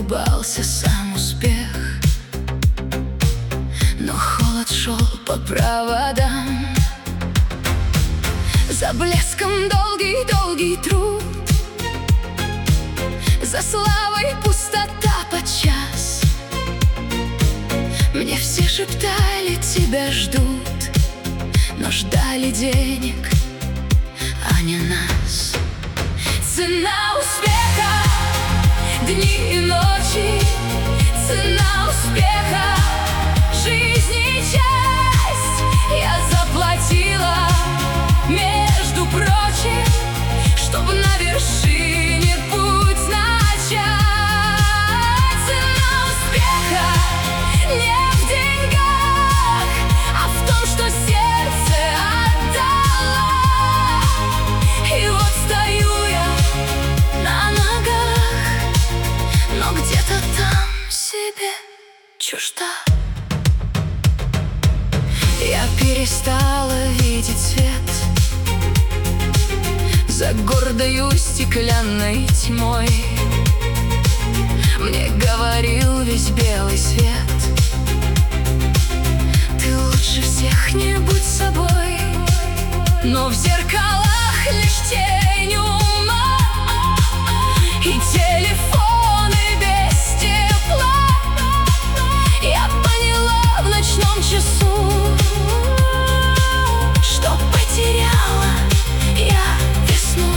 улыбался сам успех, но холод шел по проводам. За блеском долгий труд, за славой пустота подчас. Мне все шептали, тебя ждут, но ждали денег, а не нас. Цена успеха — дни и ночи, цена успеха — жизни часть. Я заплатила, между прочим, чтобы на вершине путь начать. Цена успеха не в деньгах, а в том, что сердце отдала. И вот стою я на ногах, но где-то там себе чужда. Я перестала видеть свет за гордою стеклянной тьмой. Мне говорил весь белый свет: ты лучше всех не будь собой. Но в зеркалах лишь тень ума и телефоны без тепла. Я поняла в ночном часу, что потеряла я весну.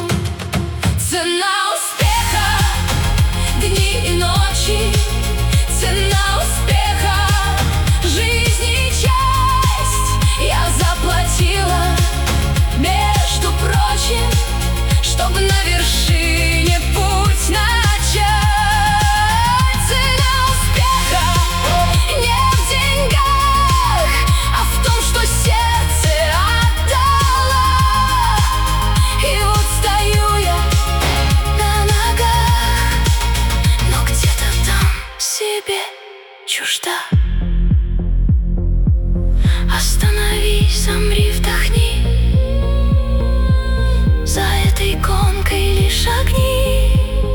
Цена успеха — дни и ночи, цена успеха — жизни часть. Я заплатила, между прочим, чтобы на вершине путь начать. Цена успеха не в деньгах, а в том, что сердце отдала. И вот стою я на ногах, но где-то там себе чужда. Остановись, замри, вдохни. За этой иконкой лишь огни.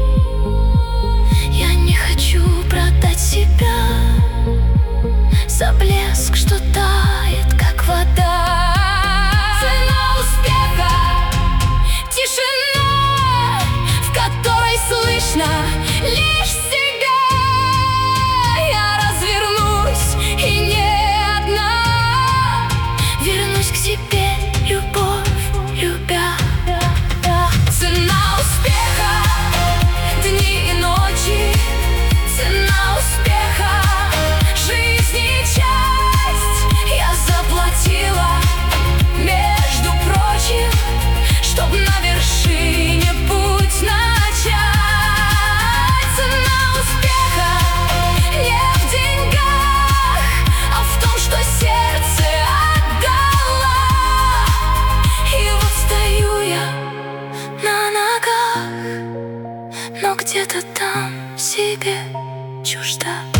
Я не хочу продать себя за блеск, что тает, как вода. Цена успеха — тишина, в которой слышно лишь себя. Я развернусь и не одна вернусь к себе, любовь любя. Цена успеха — дни и ночи, цена успеха — жизни часть. Я заплатила, между прочим, чтоб на вершине путь начать. Цена успеха не в деньгах, а в том, что сердце отдала. И вот стою я на ногах, но где-то там себе чужда.